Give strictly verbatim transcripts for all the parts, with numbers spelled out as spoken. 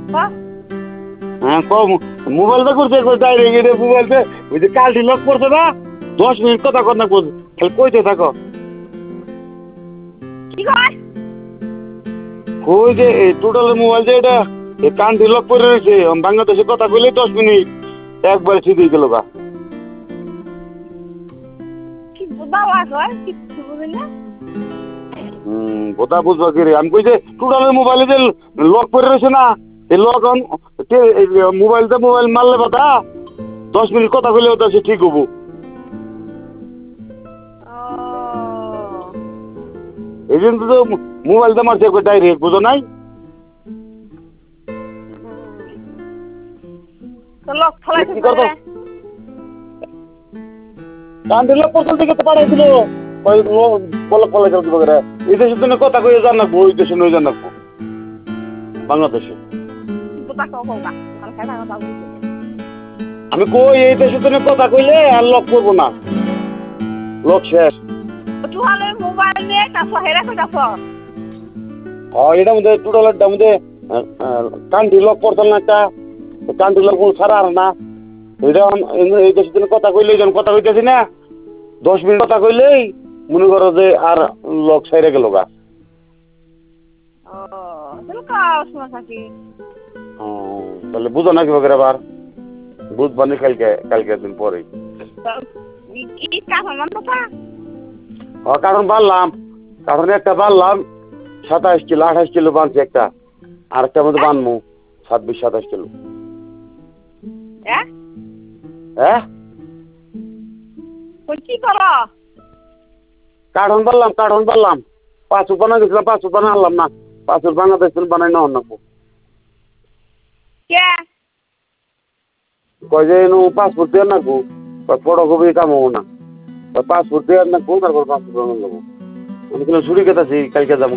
হ্যাঁ হ্যাঁ কম মোবাইলটা করছে ডাইরেক্ট মোবাইলতে ওই যে কালটি লক করছে না দশ মিনিট কথা কর না খালি কইতে থাকো কি কয় কই যে এই টোটাল মোবাইল যে এটা এই কানটি লক করে রয়েছে বাংলাদেশে কথা কইলে দশ মিনিট একবারে ঠিক হয়ে গেল গা কি বাবা কয় কিছু বুঝি না হুম কথা বুঝবা কি রে আমি কই যে টোটাল মোবাইলে যে লক করে রয়েছে না এই লক মোবাইলটা মোবাইল মারলে বাতা দশ মিনিট কথা কইলে ওটা সে ঠিক হবো এই জন্য তো মোবাইলটা মারছে একবার ডাইরেক্ট বুঝো নাই তো লক ফলাইতে কি করবো কান্দি লক পর্যন্ত থেকে তো পাঠাইছিল ওই বলক ফলাই চলতে পারে এই দেশের জন্য কথা কয়ে জান রাখবো ওই দেশে নয় জান রাখবো বাংলাদেশে আমি কই এই দেশের জন্য কথা কইলে আর লক করবো না লক শেষ তুহালে মোবাইল নিয়ে কাছে হেরা কইতাছ হ্যাঁ এটা মধ্যে টোটালের মধ্যে কান্দি লক পড়তাল না একটা কান্দি লক ছাড়া আর না এটা এই দেশের জন্য কথা কইলে যখন কথা কইতেছি না দশ মিনিট কথা কইলেই মনে করো যে আর লক সাইরে গেল গা তাহলে বুঝো নাকি বগের আবার বুঝবানি কালকে কালকে দিন পরে কারণ বাড়লাম কারণ একটা বাড়লাম সাতাইশ কিলো আঠাশ কিলো বানছি একটা আর একটা মধ্যে বানবো ছাব্বিশ সাতাশ কিলো হ্যাঁ কি কর কাঠন বানলাম কাঠন বানলাম পাঁচ বানা গেছিলাম পাঁচ বানা আনলাম না পাঁচ বানাতে বানাই না অন্য কয় যে পাসপোর্ট দিয়ে নাকবো ফটোকপি কাম হবো না পাসপোর্ট দিয়ে নাকবো তারপর পাসপোর্ট বানান যাবো আমি কিন্তু ছুটি কেটেছি কালকে যাবো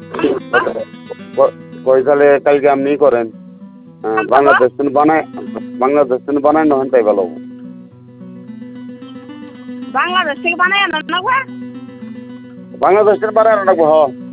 কয় তাহলে কালকে আপনি করেন বাংলাদেশ বানায় বাংলাদেশ বানায় নহন তাই ভালো হবো বাংলাদেশ থেকে বানায় আনা বাংলাদেশ থেকে বানায় আনা রাখবো হ